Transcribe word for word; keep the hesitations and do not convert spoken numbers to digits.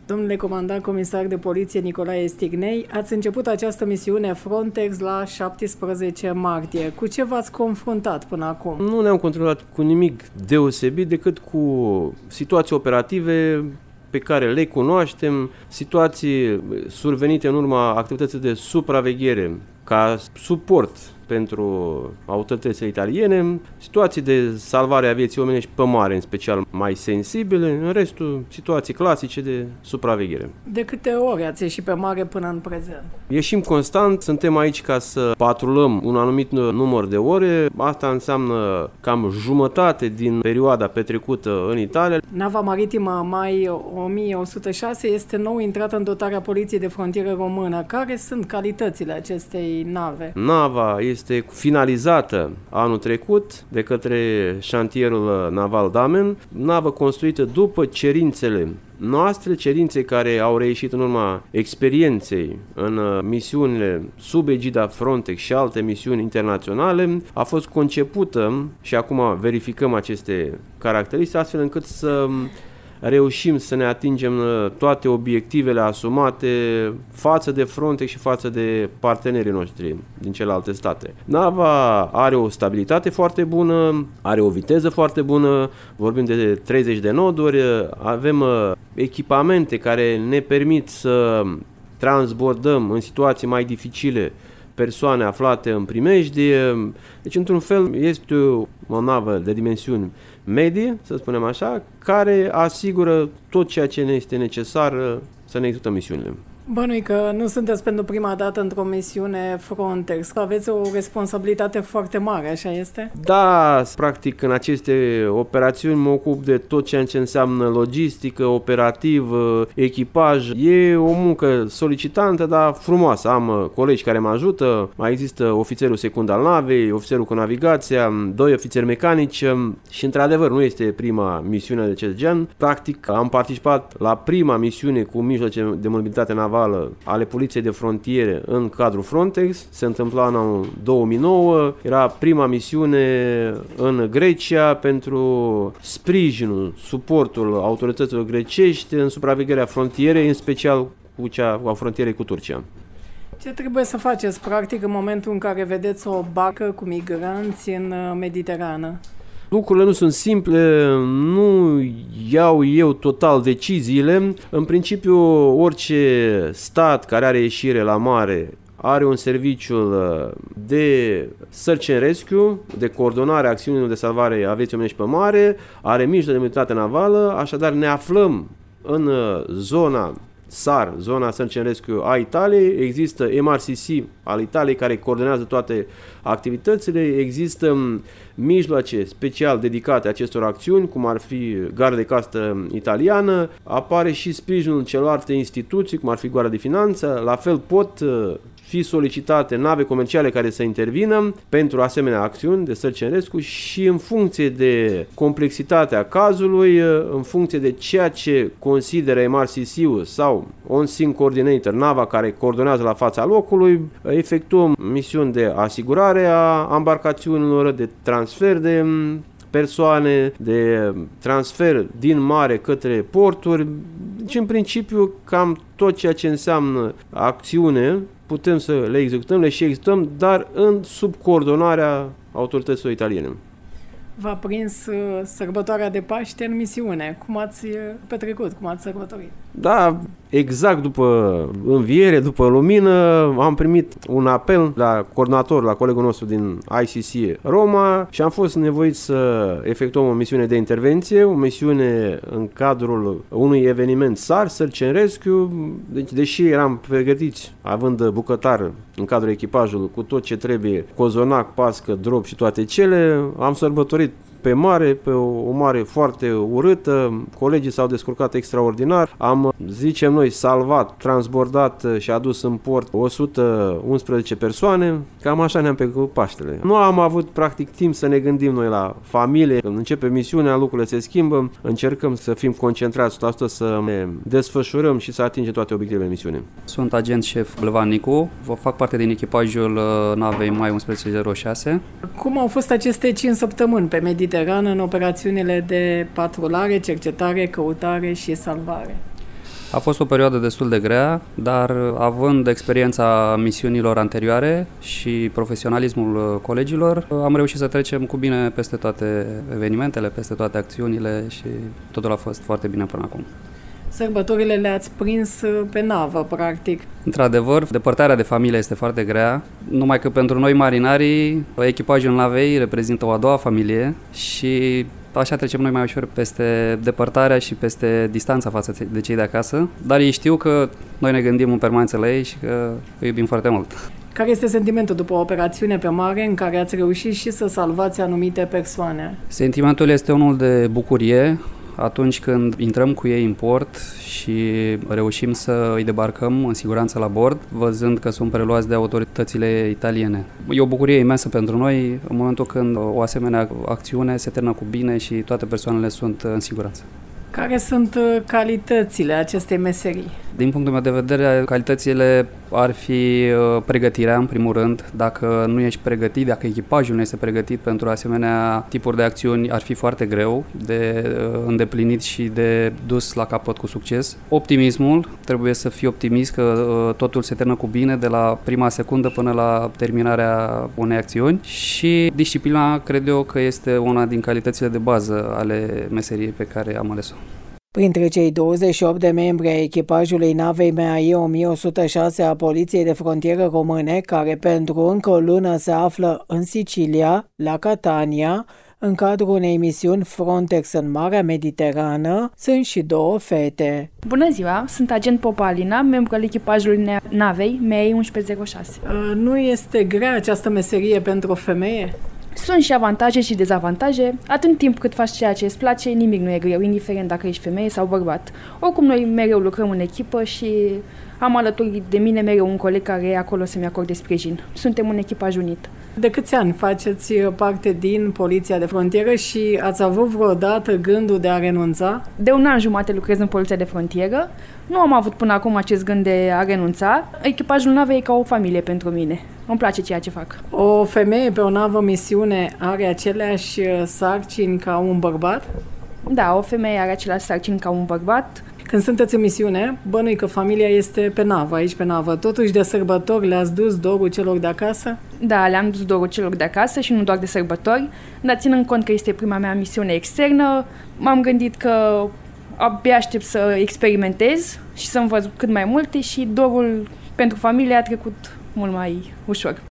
Domnule comandant comisar de poliție Nicolae Stignei, ați început această misiune Frontex la șaptesprezece martie. Cu ce v-ați confruntat până acum? Nu ne-am confruntat cu nimic deosebit decât cu situații operative pe care le cunoaștem, situații survenite în urma activității de supraveghere ca suport pentru autoritățile italiene, situații de salvare a vieții omenești pe mare, în special mai sensibile, în restul situații clasice de supraveghere. De câte ori ați ieșit pe mare până în prezent? Ieșim constant, suntem aici ca să patrulăm un anumit număr de ore, asta înseamnă cam jumătate din perioada petrecută în Italia. Nava maritimă Mai o mie o sută șase este nou intrată în dotarea Poliției de Frontieră Română. Care sunt calitățile acestei nave? Nava este finalizată anul trecut de către șantierul naval Damen, navă construită după cerințele noastre, cerințe care au reieșit în urma experienței în misiunile sub egida Frontex și alte misiuni internaționale, a fost concepută și acum verificăm aceste caracteristici astfel încât să reușim să ne atingem toate obiectivele asumate față de Frontex și față de partenerii noștri din celelalte state. Nava are o stabilitate foarte bună, are o viteză foarte bună, vorbim de treizeci de noduri, avem echipamente care ne permit să transbordăm în situații mai dificile persoane aflate în primejdie. Deci, într-un fel, este o navă de dimensiuni medii, să spunem așa, care asigură tot ceea ce ne este necesar să ne executăm misiunile. Bănui că nu sunteți pentru prima dată într-o misiune Frontex. Aveți o responsabilitate foarte mare, așa este? Da, practic în aceste operațiuni mă ocup de tot ceea ce înseamnă logistică, operativ, echipaj. E o muncă solicitantă, dar frumoasă. Am colegi care mă ajută, mai există ofițerul secund al navei, ofițerul cu navigația, doi ofițeri mecanici și într-adevăr nu este prima misiune de acest gen. Practic am participat la prima misiune cu mijloace de mobilitate navală ale Poliției de Frontiere în cadrul Frontex, se întâmpla în anul două mii nouă, era prima misiune în Grecia pentru sprijinul, suportul autorităților grecești în supravegherea frontierei, în special cu cea a frontierei cu Turcia. Ce trebuie să faceți practic în momentul în care vedeți o barcă cu migranți în Mediterană? Lucrurile nu sunt simple, nu iau eu total deciziile. În principiu, orice stat care are ieșire la mare are un serviciu de search and rescue, de coordonare a acțiunilor de salvare a vieții omenești pe mare, are mijloace de mobilitate navală, așadar ne aflăm în zona S A R, zona Search and Rescue a Italiei, există M R C C al Italiei care coordonează toate activitățile, există mijloace special dedicate acestor acțiuni, cum ar fi Garda de Castă italiană, apare și sprijinul celorlalte instituții, cum ar fi Guardia de Finanță, la fel pot fi solicitate nave comerciale care să intervină pentru asemenea acțiuni de search and rescue și în funcție de complexitatea cazului, în funcție de ceea ce consideră M R C C-ul sau on-scene coordinator, nava care coordonează la fața locului, efectuăm misiuni de asigurare a embarcațiunilor, de transfer de persoane, de transfer din mare către porturi. Deci, în principiu, cam tot ceea ce înseamnă acțiune putem să le executăm, le și executăm, dar în sub coordonarea autorităților italiene. V-a prins uh, sărbătoarea de Paște în misiune. Cum ați petrecut? Cum ați sărbătorit? Da, exact după înviere, după lumină, am primit un apel la coordonator, la colegul nostru din I C C Roma și am fost nevoit să efectuăm o misiune de intervenție, o misiune în cadrul unui eveniment S A R, Search and Rescue, deci deși eram pregătiți, având bucătar în cadrul echipajului cu tot ce trebuie, cozonac, pască, drop și toate cele, am sărbătorit pe mare, pe o, o mare foarte urâtă, colegii s-au descurcat extraordinar, am, zicem noi, salvat, transbordat și adus în port o sută unsprezece persoane, cam așa ne-am petrecut Paștele. Nu am avut practic timp să ne gândim noi la familie, când începe misiunea, lucrurile se schimbă, încercăm să fim concentrați o sută sută să ne desfășurăm și să atingem toate obiectivele misiunii. Sunt agent șef Bălvan Nicu, vă fac parte din echipajul navei Mai unsprezece zero șase. Cum au fost aceste cinci săptămâni pe Mediterană în operațiunile de patrulare, cercetare, căutare și salvare? A fost o perioadă destul de grea, dar având experiența misiunilor anterioare și profesionalismul colegilor, am reușit să trecem cu bine peste toate evenimentele, peste toate acțiunile și totul a fost foarte bine până acum. Sărbătorile le-ați prins pe navă, practic. Într-adevăr, depărtarea de familie este foarte grea, numai că pentru noi marinarii, echipajul navei reprezintă o a doua familie și așa trecem noi mai ușor peste depărtarea și peste distanța față de cei de acasă, dar ei știu că noi ne gândim în permanență la ei și că îi iubim foarte mult. Care este sentimentul după o operațiune pe mare în care ați reușit și să salvați anumite persoane? Sentimentul este unul de bucurie atunci când intrăm cu ei în port și reușim să îi debarcăm în siguranță la bord, văzând că sunt preluați de autoritățile italiene. E o bucurie imensă pentru noi în momentul când o asemenea acțiune se termină cu bine și toate persoanele sunt în siguranță. Care sunt calitățile acestei meserii? Din punctul meu de vedere, calitățile ar fi pregătirea, în primul rând. Dacă nu ești pregătit, dacă echipajul nu este pregătit pentru asemenea tipuri de acțiuni, ar fi foarte greu de îndeplinit și de dus la capăt cu succes. Optimismul, trebuie să fii optimist că totul se termină cu bine de la prima secundă până la terminarea unei acțiuni și disciplina, cred eu că este una din calitățile de bază ale meseriei pe care am ales-o. Printre cei douăzeci și opt de membri ai echipajului navei M A I o mie o sută șase a Poliției de Frontieră Române, care pentru încă o lună se află în Sicilia, la Catania, în cadrul unei misiuni Frontex în Marea Mediterană, sunt și două fete. Bună ziua, sunt agent Popa Alina, membru al echipajului navei M A I o unsprezece zero șase. Nu este grea această meserie pentru o femeie? Sunt și avantaje și dezavantaje. Atât timp cât faci ceea ce îți place, nimic nu e greu, indiferent dacă ești femeie sau bărbat. Oricum, noi mereu lucrăm în echipă și am alături de mine mereu un coleg care e acolo să-mi acorde sprijin. Suntem un echipaj unit. De câți ani faceți parte din Poliția de Frontieră și ați avut vreodată gândul de a renunța? De un an jumate lucrez în Poliția de Frontieră. Nu am avut până acum acest gând de a renunța. Echipajul navei e ca o familie pentru mine. Îmi place ceea ce fac. O femeie pe o navă misiune are aceleași sarcini ca un bărbat? Da, o femeie are aceleași sarcini ca un bărbat. Când sunteți în misiune, bănui că familia este pe navă, aici pe navă. Totuși, de sărbători le-ați dus dorul celor de acasă? Da, le-am dus dorul celor de acasă și nu doar de sărbători, dar ținând cont că este prima mea misiune externă, m-am gândit că abia aștept să experimentez și să învăț cât mai multe și dorul pentru familie a trecut mult mai ușor.